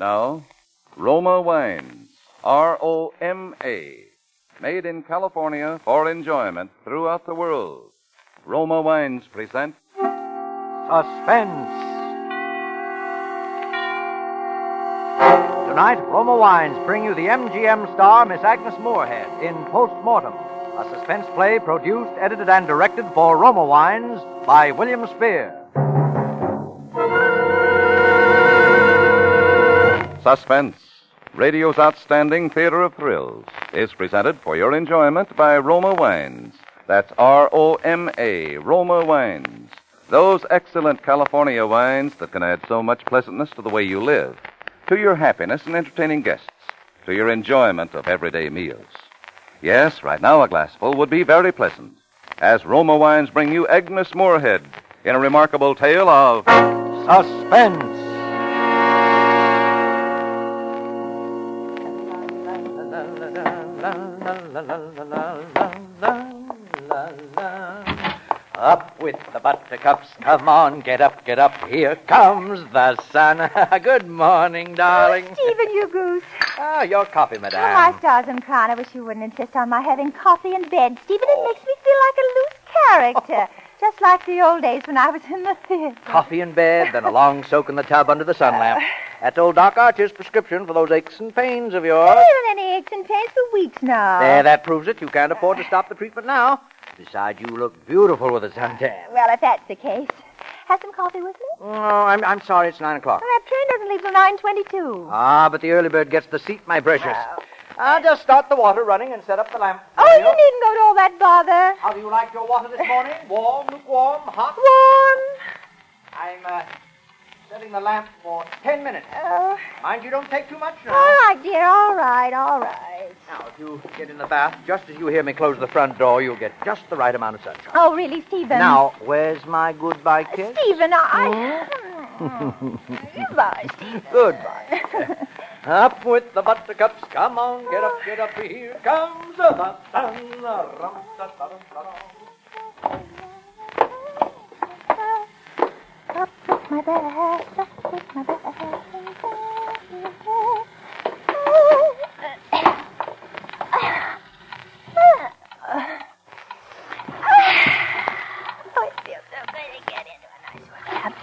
now, Roma Wines, R-O-M-A, made in California for enjoyment throughout the world. Roma Wines present Suspense. Tonight, Roma Wines bring you the MGM star, Miss Agnes Moorehead, in Postmortem, a suspense play produced, edited, and directed for Roma Wines by William Spear. Suspense, radio's outstanding theater of thrills, is presented for your enjoyment by Roma Wines. That's R-O-M-A, Roma Wines. Those excellent California wines that can add so much pleasantness to the way you live, to your happiness in entertaining guests, to your enjoyment of everyday meals. Yes, right now a glassful would be very pleasant, as Roma Wines bring you Agnes Moorehead in a remarkable tale of Suspense. Up with the buttercups, come on, get up, here comes the sun. Good morning, darling. Oh, Stephen, you goose. Ah, your coffee, madame. Oh, my stars and crown, I wish you wouldn't insist on my having coffee in bed. Stephen, it makes me feel like a loose character. Just like the old days when I was in the theater. Coffee in bed, then a long soak in the tub under the sun lamp. That's old Doc Archer's prescription for those aches and pains of yours. I haven't any aches and pains for weeks now. There, that proves it. You can't afford to stop the treatment now. Besides, you look beautiful with a suntan. Well, if that's the case. Have some coffee with me? Oh, I'm sorry, it's 9 o'clock. Well, that train doesn't leave till 9:22. Ah, but the early bird gets the seat, my precious. I'll just start the water running and set up the lamp. Oh, you needn't go to all that bother. How do you like your water this morning? Warm, lukewarm, hot? Warm. I'm setting the lamp for 10 minutes. Oh. Mind you don't take too much now. All right, dear. All right. Now, if you get in the bath, just as you hear me close the front door, you'll get just the right amount of sunshine. Oh, really, Stephen? Now, where's my goodbye kiss? Stephen, Goodbye, Stephen. Goodbye. Up with the buttercups, come on, get up, here comes the sun. Up with my bag, up with my bag. Oh, it feels so good to get into a nice one.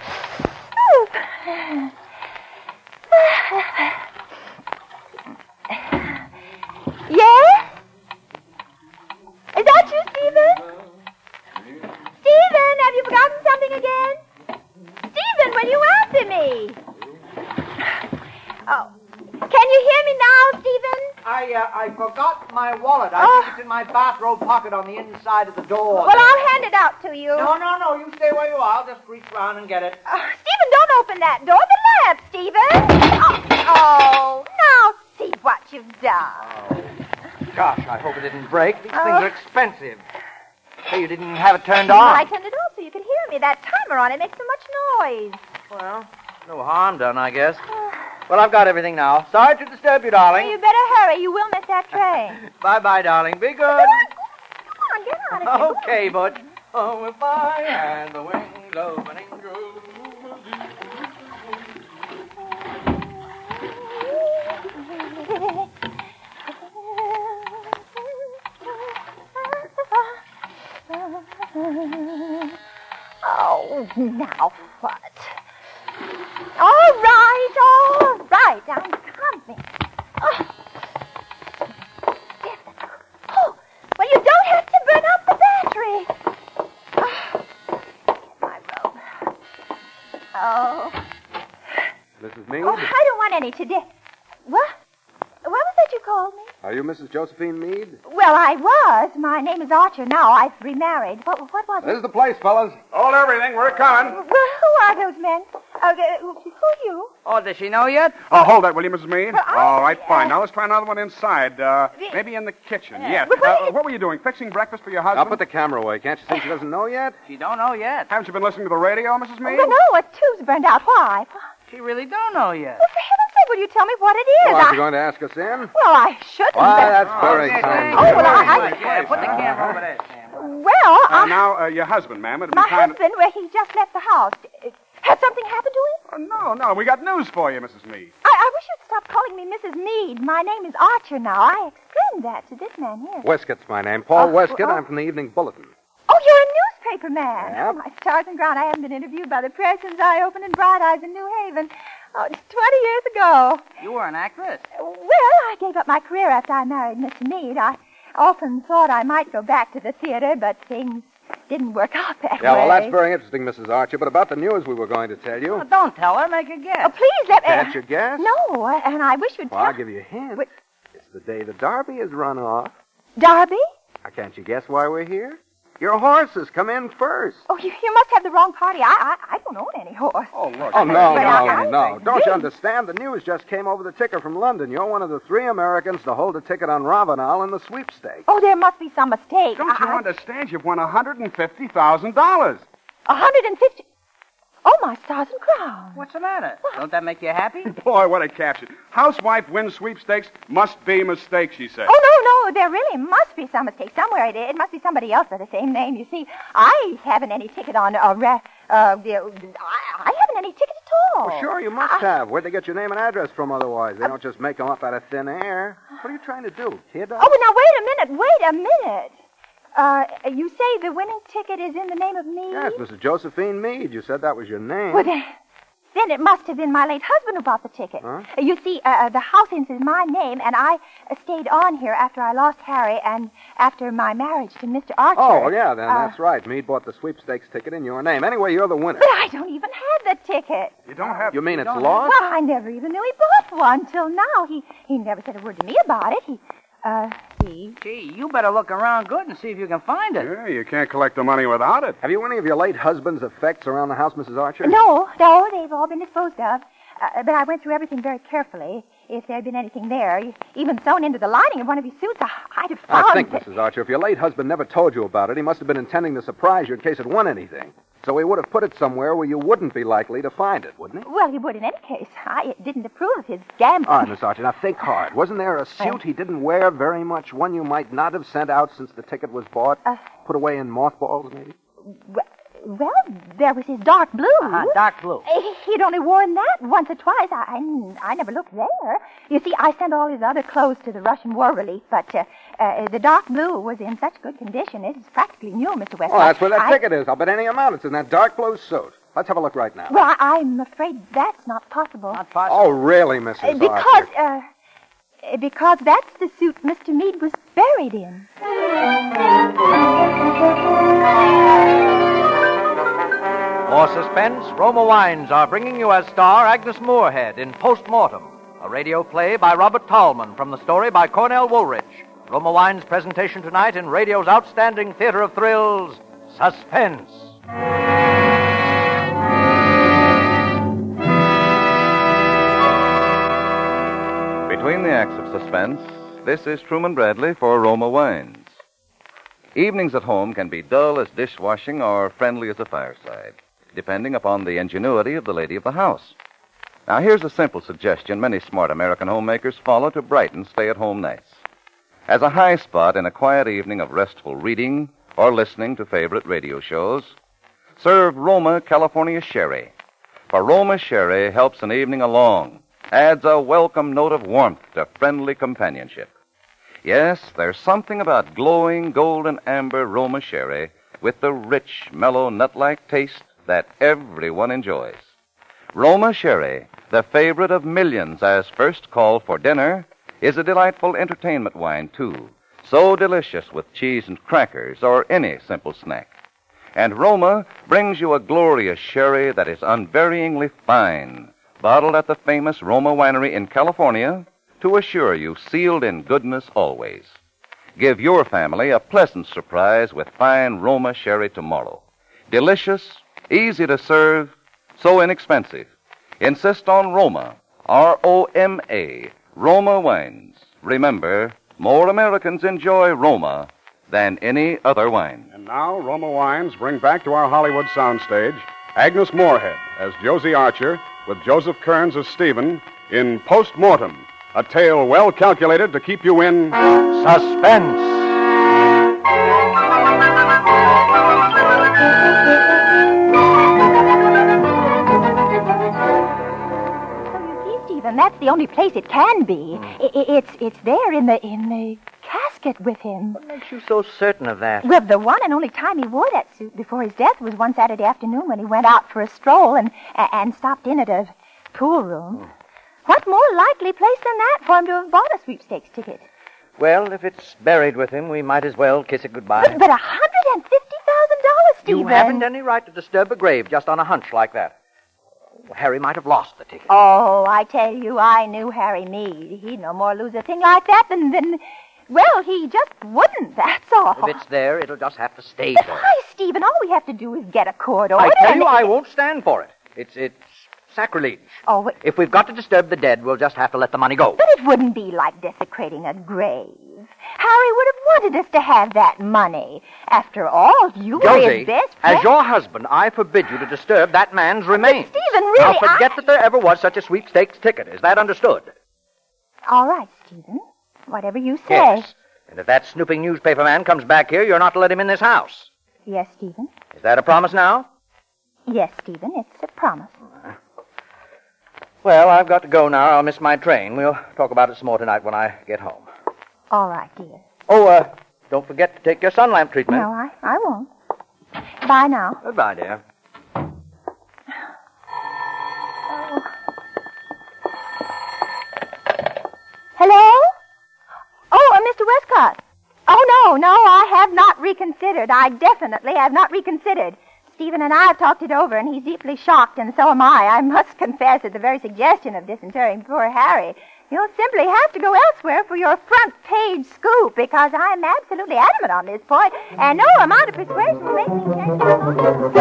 Yes? Is that you, Stephen? Stephen, have you forgotten something again? Stephen, will you answer me? Oh. Can you hear me now, Stephen? I forgot my wallet. I think it's in my bathrobe pocket on the inside of the door. Well, I'll hand it out to you. No. You stay where you are. I'll just reach around and get it. Stephen, don't open that door. The lamp, Stephen. Oh, now see what you've done. Oh, gosh, I hope it didn't break. These things are expensive. Hey, you didn't have it turned on? Well, I turned it off so you could hear me. That timer on it makes so much noise. Well, no harm done, I guess. Well, I've got everything now. Sorry to disturb you, darling. Well, you better hurry. You will miss that train. Bye-bye, darling. Be good. Come on, get on it. Okay, Butch. Oh, if I had the wings of an angel. Oh, now what? All right, I'm coming. Oh, well, you don't have to burn out the battery. Get my robe. Oh. Mrs. Meade? Oh, I don't want any today. What? What was that you called me? Are you Mrs. Josephine Meade? Well, I was. My name is Archer now. I've remarried. What was it? This is the place, fellas. Hold everything. We're coming. Well, who are those men? Who are you? Oh, does she know yet? Oh, hold that, will you, Mrs. Meade? Well, All right, fine. Now let's try another one inside. Maybe in the kitchen. Yes. What were you doing? Fixing breakfast for your husband? I'll put the camera away. Can't you see she doesn't know yet? She don't know yet. Haven't you been listening to the radio, Mrs. Meade? Well, no, a tube's burned out. Why? She really don't know yet. Well, for heaven's sake, will you tell me what it is? Oh, aren't you going to ask us in? Well, I shouldn't. Why, but- that's very kind. Oh, well, Yeah, put the camera over there, Sam. Well, Now, your husband, ma'am. It'd be my kind husband, well, he just left the house. Has something happened to him? No. We got news for you, Mrs. Meade. I I wish you'd stop calling me Mrs. Meade. My name is Archer now. I explained that to this man here. Wescott's my name. Paul Oh, Wescott. oh. I'm from the Evening Bulletin. Oh, you're a newspaper man. Yep. Oh, my stars and ground. I haven't been interviewed by the press since I opened in Bright Eyes in New Haven. Oh, it's 20 years ago. You were an actress. Well, I gave up my career after I married Mr. Meade. I often thought I might go back to the theater, but things didn't work out that Yeah, way. well, that's very interesting, Mrs. Archer. But about the news we were going to tell you. Well, don't tell her. Make her guess. Oh, please let me... Can't you guess? No, and I wish you'd Well, tell... I'll give you a hint. What? It's the day the Derby is run off. Darby? Now, can't you guess why we're here? Your horses come in first. Oh, you must have the wrong party. I don't own any horse. Oh, look. Oh, no, But I- no. Don't you understand? The news just came over the ticker from London. You're one of the 3 Americans to hold a ticket on Ravenel in the sweepstakes. Oh, there must be some mistake. Don't you understand? You've won $150,000. 150... Oh, my stars and crowns. What's the matter? Don't that make you happy? Boy, what a caption. Housewife wins sweepstakes. Must be mistake, she said. Oh, no, there really must be some mistake somewhere. It must be somebody else with the same name. You see, I haven't any ticket on... I haven't any ticket at all. Well, sure, you must have. Where'd they get your name and address from otherwise? They don't just make them up out of thin air. What are you trying to do, kid? Oh, now, wait a minute. You say the winning ticket is in the name of me? Yes, Mrs. Josephine Meade. You said that was your name. Well, then it must have been my late husband who bought the ticket. Huh? You see, the house is my name, and I stayed on here after I lost Harry and after my marriage to Mr. Archer. Oh, yeah, then that's right. Meade bought the sweepstakes ticket in your name. Anyway, you're the winner. But I don't even have the ticket. You don't have... You mean it's don't lost? Well, I never even knew he bought one till now. He never said a word to me about it. He... Gee, you better look around good and see if you can find it. Yeah, you can't collect the money without it. Have you any of your late husband's effects around the house, Mrs. Archer? No, they've all been disposed of. But I went through everything very carefully. If there had been anything there, even sewn into the lining of one of his suits, I'd have found I think, it. Mrs. Archer, if your late husband never told you about it, he must have been intending to surprise you in case it won anything. So he would have put it somewhere where you wouldn't be likely to find it, wouldn't he? Well, he would in any case. I didn't approve of his gambling. All right, Miss Archer, now think hard. Wasn't there a suit he didn't wear very much, one you might not have sent out since the ticket was bought? Put away in mothballs, maybe? Well, there was his dark blue. Dark blue. He'd only worn that once or twice. I never looked there. You see, I sent all his other clothes to the Russian War Relief, but the dark blue was in such good condition. It is practically new, Mr. Westcott. Oh, that's where that ticket is. I'll bet any amount it's in that dark blue suit. Let's have a look right now. Well, I'm afraid that's not possible. Not possible. Oh, really, Mrs. Archer? Because that's the suit Mr. Meade was buried in. For suspense, Roma Wines are bringing you as star Agnes Moorehead in Postmortem, a radio play by Robert Tallman from the story by Cornell Woolrich. Roma Wines' presentation tonight in radio's outstanding theater of thrills, Suspense. Between the acts of suspense, this is Truman Bradley for Roma Wines. Evenings at home can be dull as dishwashing or friendly as a fireside, depending upon the ingenuity of the lady of the house. Now, here's a simple suggestion many smart American homemakers follow to brighten stay-at-home nights. As a high spot in a quiet evening of restful reading or listening to favorite radio shows, serve Roma California Sherry. For Roma Sherry helps an evening along, adds a welcome note of warmth to friendly companionship. Yes, there's something about glowing golden amber Roma Sherry with the rich, mellow, nut-like taste that everyone enjoys. Roma Sherry, the favorite of millions as first call for dinner, is a delightful entertainment wine, too, so delicious with cheese and crackers or any simple snack. And Roma brings you a glorious sherry that is unvaryingly fine, bottled at the famous Roma Winery in California to assure you sealed in goodness always. Give your family a pleasant surprise with fine Roma Sherry tomorrow. Delicious, easy to serve, so inexpensive. Insist on Roma, R-O-M-A, Roma Wines. Remember, more Americans enjoy Roma than any other wine. And now, Roma Wines bring back to our Hollywood soundstage Agnes Moorehead as Josie Archer with Joseph Kearns as Stephen in Postmortem, a tale well calculated to keep you in Suspense. So you see, Stephen. That's the only place it can be. It's there in the casket with him. What makes you so certain of that? Well, the one and only time he wore that suit before his death was one Saturday afternoon when he went out for a stroll and stopped in at a pool room. What more likely place than that for him to have bought a sweepstakes ticket? Well, if it's buried with him, we might as well kiss it goodbye. But $150,000, Stephen. You haven't any right to disturb a grave just on a hunch like that. Harry might have lost the ticket. Oh, I tell you, I knew Harry Meade. He'd no more lose a thing like that than... Well, he just wouldn't, that's all. If it's there, it'll just have to stay But there. why, Stephen? All we have to do is get a court order. I tell you, and- I won't stand for it. It's sacrilege. Oh, but If we've got to disturb the dead, we'll just have to let the money go. it wouldn't be like desecrating a grave. Harry would have wanted us to have that money. After all, you were Josie, his best friend. as your husband, I forbid you to disturb that man's remains. Stephen, really, Now, forget that there ever was such a sweepstakes ticket. Is that understood? All right, Stephen. Whatever you say. Yes. And if that snooping newspaper man comes back here, you're not to let him in this house. Yes, Stephen. Is that a promise now? Yes, Stephen, it's a promise. Well, I've got to go now. I'll miss my train. We'll talk about it some more tonight when I get home. All right, dear. Oh, don't forget to take your sun lamp treatment. No, I won't. Bye now. Goodbye, dear. Hello? Oh, Mr. Westcott. Oh, no, I have not reconsidered. I definitely have not reconsidered. Stephen and I have talked it over, and he's deeply shocked, and so am I. I must confess at the very suggestion of disinterring poor Harry. You'll simply have to go elsewhere for your front page scoop, because I'm absolutely adamant on this point, and no amount of persuasion will make me change my mind.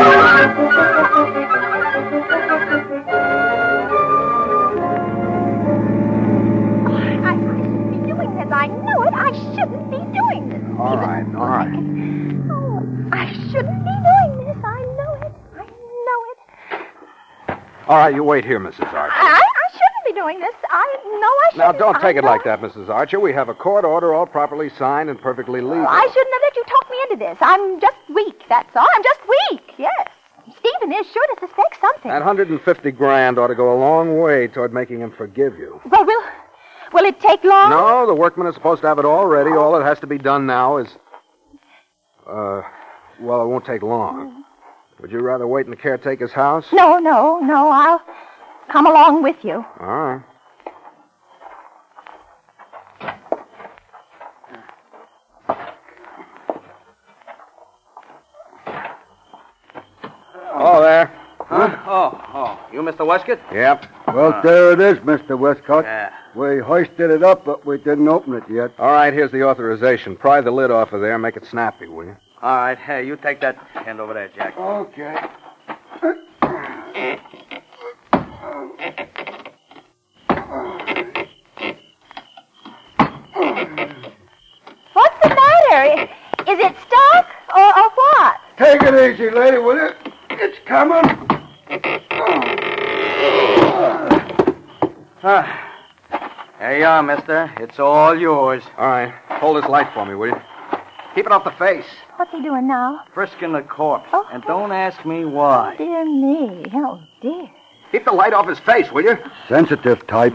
I shouldn't be doing this. I know it. I shouldn't be doing this. All right. Oh, I shouldn't be doing this. I know it. I know it. All right, you wait here, Mrs. Archer. I shouldn't be doing this. I know I Now, shouldn't. don't take I it like know. that, Mrs. Archer. We have a court order all properly signed and perfectly legal. I shouldn't have let you talk me into this. I'm just weak, that's all. I'm just weak, yes. Stephen is sure to suspect something. That $150,000 ought to go a long way toward making him forgive you. Well, will it take long? No, the workmen are supposed to have it all ready. All that has to be done now is... well, it won't take long. Would you rather wait in the caretaker's house? No. I'll come along with you. All right. Oh, there. Huh? Oh, you Mr. Westcott? Yep. Well, there it is, Mr. Westcott. Yeah. We hoisted it up, but we didn't open it yet. All right, here's the authorization. Pry the lid off of there. Make it snappy, will you? All right, hey, you take that hand over there, Jack. Okay. What's the matter? Is it stuck or what? Take it easy, lady, will you? It's coming. There you are, mister. It's all yours. All right. Hold this light for me, will you? Keep it off the face. What's he doing now? Frisking the corpse. Oh. And don't ask me why. Dear me. Oh, dear. Keep the light off his face, will you? Sensitive type.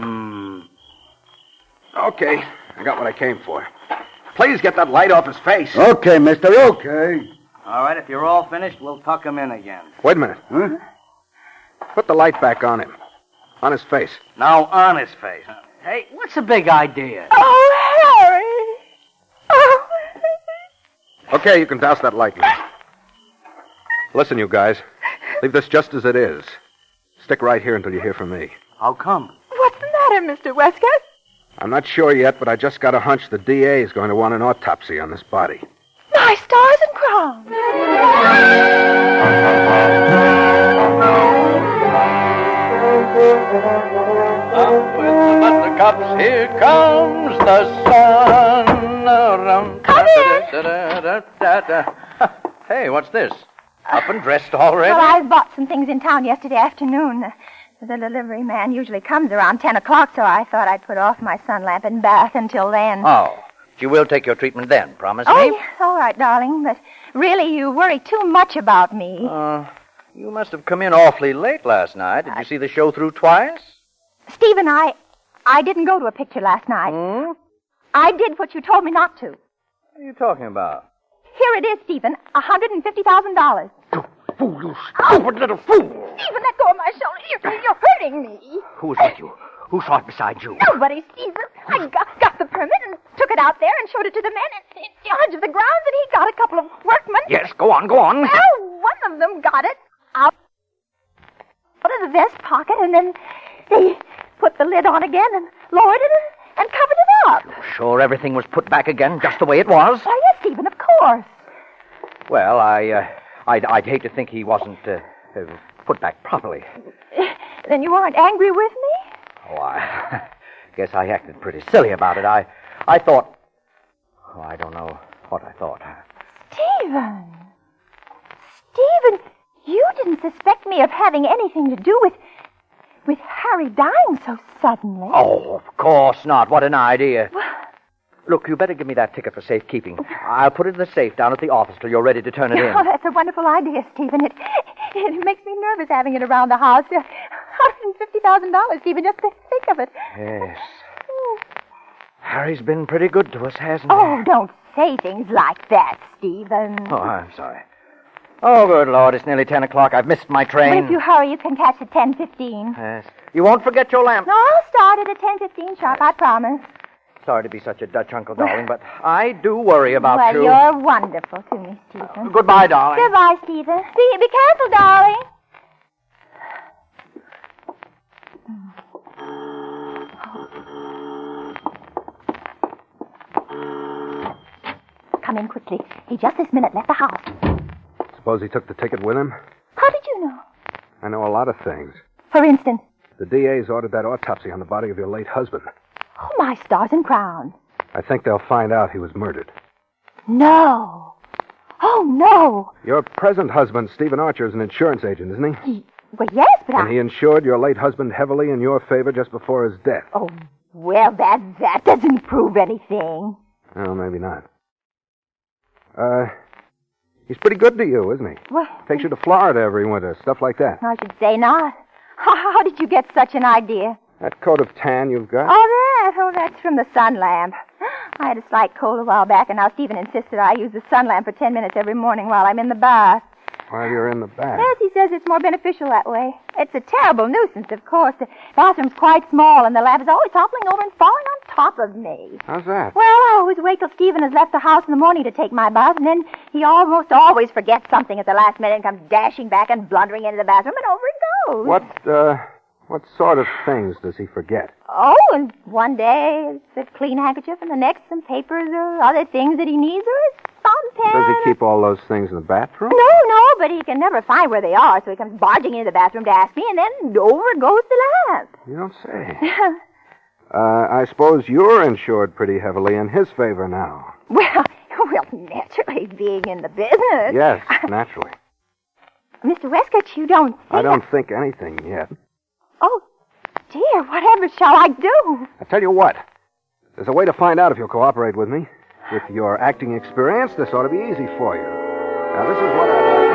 Okay. I got what I came for. Please get that light off his face. Okay, mister, okay. All right, if you're all finished, we'll tuck him in again. Wait a minute. Huh? Put the light back on him. On his face. Now on his face. Hey, what's the big idea? Oh, Harry. Oh. Okay, you can douse that light now. Listen, you guys. Leave this just as it is. Stick right here until you hear from me. How come? What's the matter, Mr. Westcott? I'm not sure yet, but I just got a hunch the DA is going to want an autopsy on this body. My stars and crowns. Up with the buttercups, here comes the sun. Come in. Hey, what's this? Up and dressed already? Well, I bought some things in town yesterday afternoon. The delivery man usually comes around 10 o'clock, so I thought I'd put off my sun lamp and bath until then. Oh, you will take your treatment then, promise Oh, me? yes, all right, darling, but really you worry too much about me. You must have come in awfully late last night. Did you see the show through twice? Stephen, I didn't go to a picture last night. Hmm? I did what you told me not to. What are you talking about? Here it is, Stephen. $150,000. Fool, you stupid little fool! Stephen, let go of my shoulder. You're hurting me. Who's with you? Who saw it beside you? Nobody, Stephen. I got the permit and took it out there and showed it to the men in charge of the grounds, and he got a couple of workmen. Yes, go on, go on. Well, one of them got it out of the vest pocket, and then they put the lid on again and lowered it and covered it up. Sure everything was put back again just the way it was? Why, yes, Stephen, of course. Well, I'd hate to think he wasn't put back properly. Then you aren't angry with me? Oh, I guess I acted pretty silly about it. I thought... Oh, I don't know what I thought. Stephen! Stephen, you didn't suspect me of having anything to do with Harry dying so suddenly. Oh, of course not. What an idea. Look, you better give me that ticket for safekeeping. I'll put it in the safe down at the office till you're ready to turn it in. Oh, that's a wonderful idea, Stephen. It makes me nervous having it around the house. $150,000, Stephen, just to think of it. Yes. Harry's been pretty good to us, hasn't he? Oh, don't say things like that, Stephen. Oh, I'm sorry. Oh, good Lord, it's nearly 10 o'clock. I've missed my train. But if you hurry, you can catch at 10:15. Yes. You won't forget your lamp. No, I'll start it at 10:15 sharp, I promise. Sorry to be such a Dutch uncle, darling, but I do worry about well, you. You're wonderful to me, Stephen. Goodbye, darling. Goodbye, Stephen. Be careful, darling. Come in quickly. He just this minute left the house. Suppose he took the ticket with him? How did you know? I know a lot of things. For instance? The DA's ordered that autopsy on the body of your late husband. Oh, my stars and crowns. I think they'll find out he was murdered. No. Oh, no. Your present husband, Stephen Archer, is an insurance agent, isn't he? Well, yes, but And he insured your late husband heavily in your favor just before his death. Oh, well, that doesn't prove anything. Oh, maybe not. He's pretty good to you, isn't he? Well, Takes you to Florida every winter, stuff like that. I should say not. How did you get such an idea? That coat of tan you've got? Oh, that's from the sun lamp. I had a slight cold a while back, and now Stephen insisted I use the sun lamp for 10 minutes every morning while I'm in the bath. While you're in the bath. Yes, he says it's more beneficial that way. It's a terrible nuisance, of course. The bathroom's quite small, and the lamp is always toppling over and falling on top of me. How's that? Well, I always wait till Stephen has left the house in the morning to take my bath, and then he almost always forgets something at the last minute and comes dashing back and blundering into the bathroom, and over it goes. What sort of things does he forget? Oh, and one day it's a clean handkerchief, and the next some papers or other things that he needs, or his fountain pen. Does he keep all those things in the bathroom? No, but he can never find where they are, so he comes barging into the bathroom to ask me, and then over goes the lamp. You don't say. I suppose you're insured pretty heavily in his favor now. Well, naturally, being in the business. Yes, naturally. Mr. Westcott, you don't think... I don't think anything yet. Oh, dear, whatever shall I do? I tell you what. There's a way to find out if you'll cooperate with me. With your acting experience, this ought to be easy for you. Now, this is what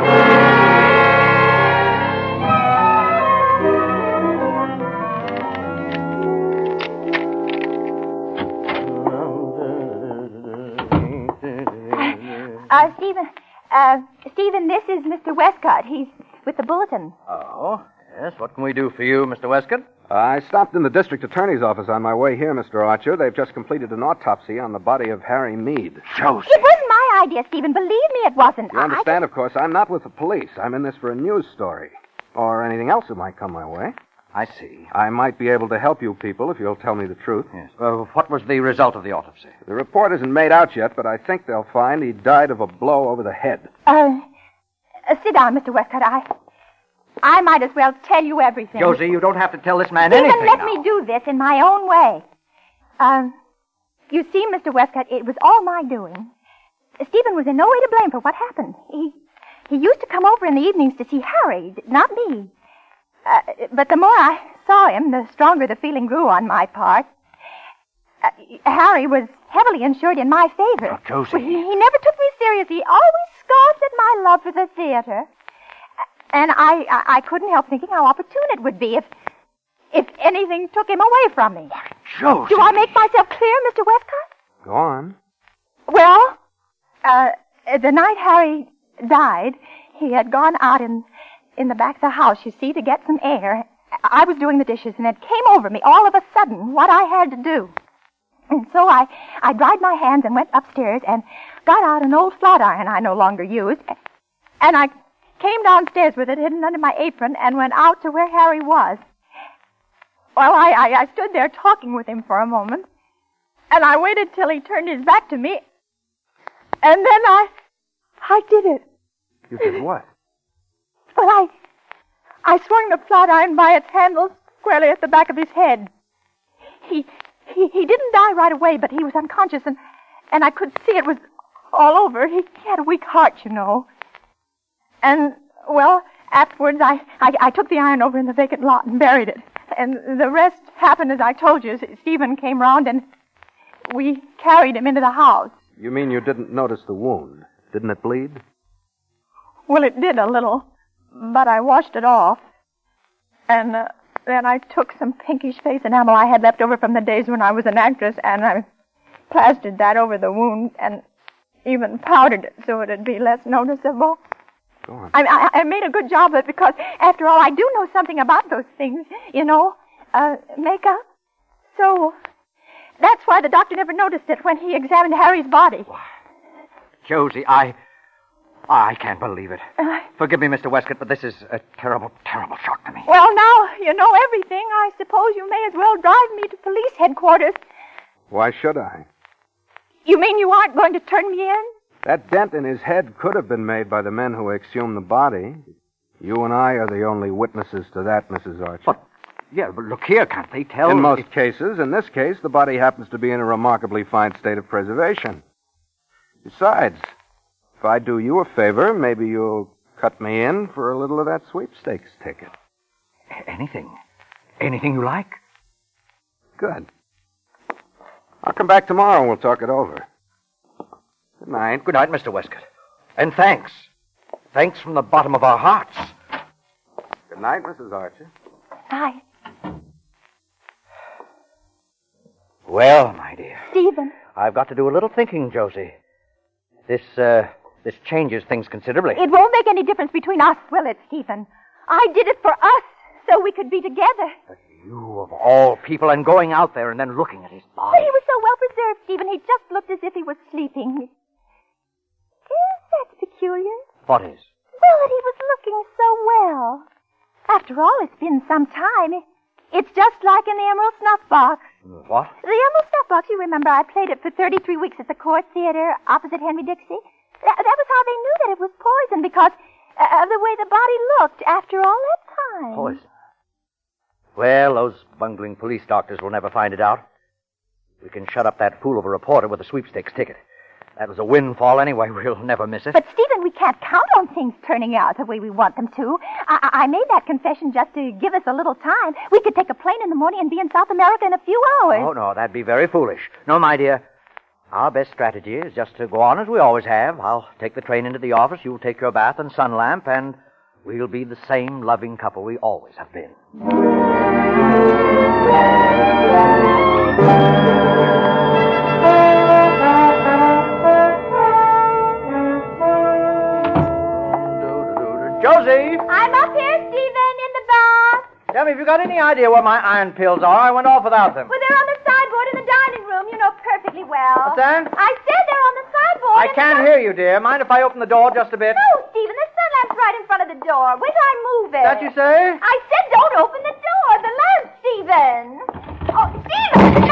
Stephen, this is Mr. Westcott. He's with the Bulletin. Oh, yes. What can we do for you, Mr. Westcott? I stopped in the district attorney's office on my way here, Mr. Archer. They've just completed an autopsy on the body of Harry Meade. Josie. It wasn't my idea, Stephen. Believe me, it wasn't. You understand, of course, I'm not with the police. I'm in this for a news story. Or anything else that might come my way. I see. I might be able to help you people if you'll tell me the truth. Yes. What was the result of the autopsy? The report isn't made out yet, but I think they'll find he died of a blow over the head. Sit down, Mr. Westcott. I might as well tell you everything. Josie, you don't have to tell this man Stephen, anything let now. me do this in my own way. You see, Mr. Westcott, it was all my doing. Stephen was in no way to blame for what happened. He used to come over in the evenings to see Harry, not me. But the more I saw him, the stronger the feeling grew on my part. Harry was heavily insured in my favor. Oh, Josie. Well, he never took me seriously. He always scoffed at my love for the theater. And I couldn't help thinking how opportune it would be if anything took him away from me. Why, Josie. Do I make myself clear, Mr. Westcott? Go on. Well, the night Harry died, he had gone out in the back of the house, you see, to get some air. I was doing the dishes, and it came over me all of a sudden what I had to do. And so I dried my hands and went upstairs and got out an old flat iron I no longer used. And I came downstairs with it hidden under my apron and went out to where Harry was. Well, I stood there talking with him for a moment. And I waited till he turned his back to me. And then I did it. You did what? Well, I swung the flat iron by its handle squarely at the back of his head. He didn't die right away, but he was unconscious, and I could see it was all over. He had a weak heart, you know. And, well, afterwards I took the iron over in the vacant lot and buried it. And the rest happened as I told you. Stephen came round and we carried him into the house. You mean you didn't notice the wound? Didn't it bleed? Well, it did a little, but I washed it off. And then I took some pinkish face enamel I had left over from the days when I was an actress, and I plastered that over the wound and even powdered it so it'd be less noticeable. Go on. I made a good job of it because, after all, I do know something about those things, you know, makeup. So that's why the doctor never noticed it when he examined Harry's body. Josie, I can't believe it. Forgive me, Mr. Westcott, but this is a terrible, terrible shock to me. Well, now you know everything. I suppose you may as well drive me to police headquarters. Why should I? You mean you aren't going to turn me in? That dent in his head could have been made by the men who exhumed the body. You and I are the only witnesses to that, Mrs. Archer. But, yeah, but look here, can't they tell? In most cases. In this case, the body happens to be in a remarkably fine state of preservation. Besides, if I do you a favor, maybe you'll cut me in for a little of that sweepstakes ticket. Anything. Anything you like. Good. I'll come back tomorrow and we'll talk it over. Good night. Good night, Mr. Westcott. And thanks. Thanks from the bottom of our hearts. Good night, Mrs. Archer. Hi. Well, my dear. Stephen. I've got to do a little thinking, Josie. This changes things considerably. It won't make any difference between us, will it, Stephen? I did it for us, so we could be together. But you, of all people, and going out there and then looking at his body. But he was so well preserved, Stephen. He just looked as if he was sleeping. Yes, that's peculiar. What is? Well, that he was looking so well. After all, it's been some time. It's just like in the Emerald Snuff Box. What? The Emerald Snuff Box, you remember, I played it for 33 weeks at the Court Theater opposite Henry Dixie. That was how they knew that it was poison, because of the way the body looked after all that time. Poison? Well, those bungling police doctors will never find it out. We can shut up that fool of a reporter with a sweepstakes ticket. That was a windfall anyway. We'll never miss it. But, Stephen, we can't count on things turning out the way we want them to. I made that confession just to give us a little time. We could take a plane in the morning and be in South America in a few hours. Oh, no, that'd be very foolish. No, my dear. Our best strategy is just to go on as we always have. I'll take the train into the office, you'll take your bath and sun lamp, and we'll be the same loving couple we always have been. Josie! I'm up here, Stephen, in the bath. Tell me, have you got any idea what my iron pills are? I went off without them. Well, they're on the sideboard in the dining room. You know perfectly well. What's that? I said they're on the sideboard. I can't hear you, dear. Mind if I open the door just a bit? No, Stephen, the sun lamp's right in front of the door. Wait till I move it. That you say? I said don't open the door. The lamp, Stephen. Oh, Stephen! No,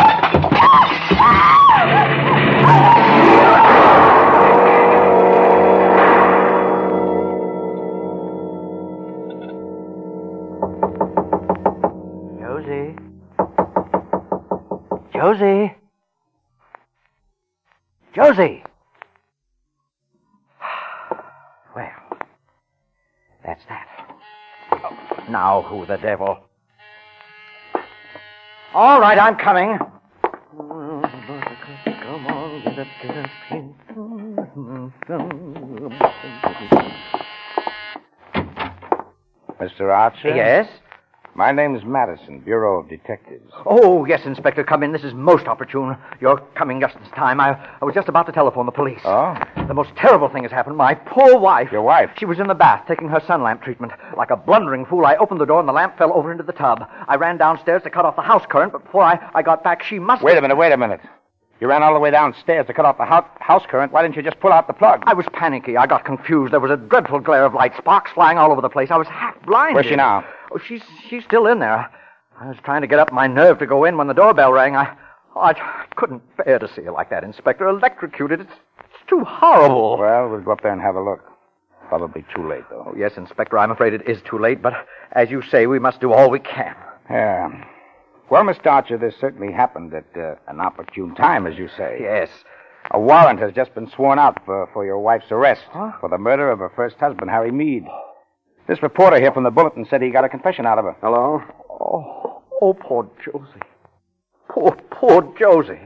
Josie? Josie! Well, that's that. Oh, now who the devil? All right, I'm coming. Come on, get up. Mr. Archer? Yes? My name's Madison, Bureau of Detectives. Oh, yes, Inspector, come in. This is most opportune. You're coming just in time. I was just about to telephone the police. Oh? The most terrible thing has happened. My poor wife. Your wife? She was in the bath taking her sun lamp treatment. Like a blundering fool, I opened the door and the lamp fell over into the tub. I ran downstairs to cut off the house current, but before I got back, she must Wait a minute. You ran all the way downstairs to cut off the house current. Why didn't you just pull out the plug? I was panicky. I got confused. There was a dreadful glare of light, sparks flying all over the place. I was half blinded. Where's she now? Oh, she's still in there. I was trying to get up my nerve to go in when the doorbell rang. I couldn't bear to see her like that, Inspector. Electrocuted. It's too horrible. Well, we'll go up there and have a look. Probably too late, though. Oh, yes, Inspector, I'm afraid it is too late, but as you say, we must do all we can. Yeah. Well, Mr. Archer, this certainly happened at an opportune time, as you say. Yes. A warrant has just been sworn out for your wife's arrest for the murder of her first husband, Harry Meade. This reporter here from the Bulletin said he got a confession out of her. Hello? Oh, poor Josie. Poor Josie.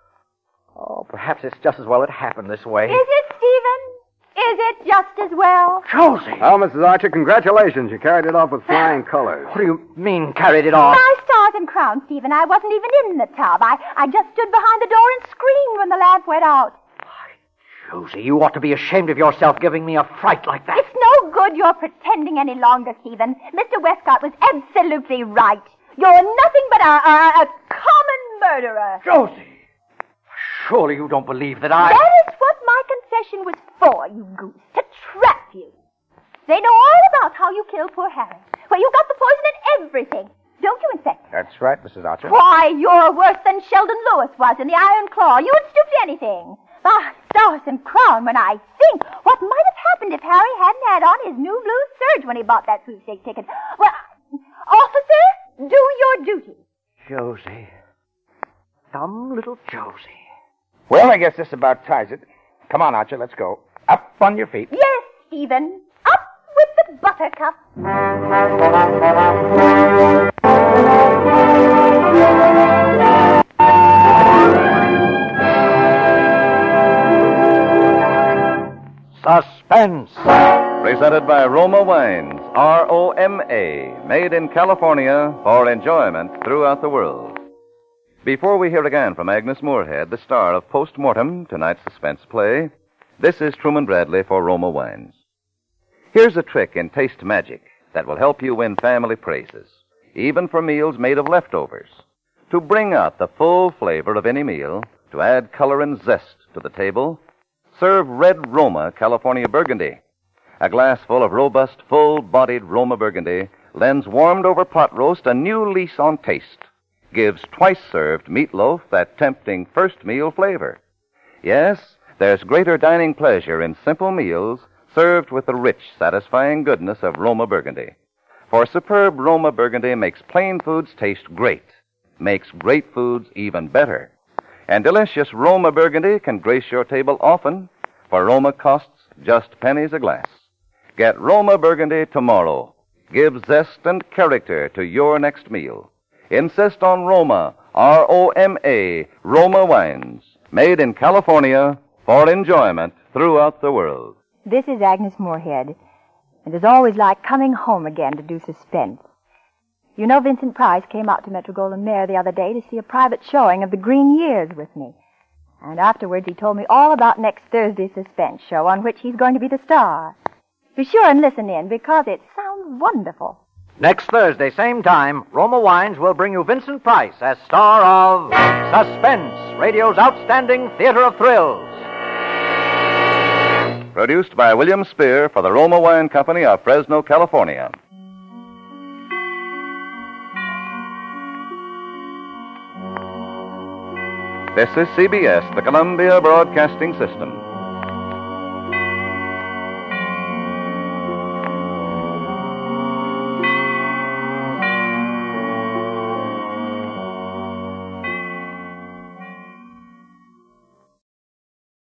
Oh, perhaps it's just as well it happened this way. Is it, Stephen? Is it just as well? Josie! Well, Mrs. Archer, congratulations. You carried it off with flying colors. What do you mean, carried it off? My stars and crowns, Stephen. I wasn't even in the tub. I just stood behind the door and screamed when the lamp went out. Josie, you ought to be ashamed of yourself giving me a fright like that. It's no good you're pretending any longer, Stephen. Mr. Westcott was absolutely right. You're nothing but a common murderer. Josie! Surely you don't believe that That is what my confession was for, you goose. To trap you. They know all about how you killed poor Harry. Where you got the poison and everything. Don't you, Inspector? That's right, Mrs. Archer. Why, you're worse than Sheldon Lewis was in the Iron Claw. You would stoop to anything. My stars and crown, when I think what might have happened if Harry hadn't had on his new blue serge when he bought that sweepstake ticket. Well, officer, do your duty. Josie. Dumb little Josie. Well, I guess this about ties it. Come on, Archer, let's go. Up on your feet. Yes, Stephen. Up with the buttercup. Suspense. Presented by Roma Wines, R-O-M-A, made in California for enjoyment throughout the world. Before we hear again from Agnes Moorehead, the star of Post Mortem, tonight's suspense play, this is Truman Bradley for Roma Wines. Here's a trick in taste magic that will help you win family praises, even for meals made of leftovers. To bring out the full flavor of any meal, to add color and zest to the table, serve Red Roma California Burgundy. A glass full of robust, full-bodied Roma Burgundy lends warmed-over pot roast a new lease on taste, gives twice-served meatloaf that tempting first meal flavor. Yes, there's greater dining pleasure in simple meals served with the rich, satisfying goodness of Roma Burgundy. For superb Roma Burgundy makes plain foods taste great, makes great foods even better. And delicious Roma Burgundy can grace your table often, for Roma costs just pennies a glass. Get Roma Burgundy tomorrow. Give zest and character to your next meal. Insist on Roma, R-O-M-A, Roma Wines, made in California for enjoyment throughout the world. This is Agnes Moorehead. It is always like coming home again to do suspense. You know Vincent Price came out to Metro-Goldwyn-Mayer the other day to see a private showing of The Green Years with me. And afterwards he told me all about next Thursday's suspense show on which he's going to be the star. Be sure and listen in because it sounds wonderful. Next Thursday, same time, Roma Wines will bring you Vincent Price as star of Suspense, radio's outstanding theater of thrills. Produced by William Spear for the Roma Wine Company of Fresno, California. This is CBS, the Columbia Broadcasting System.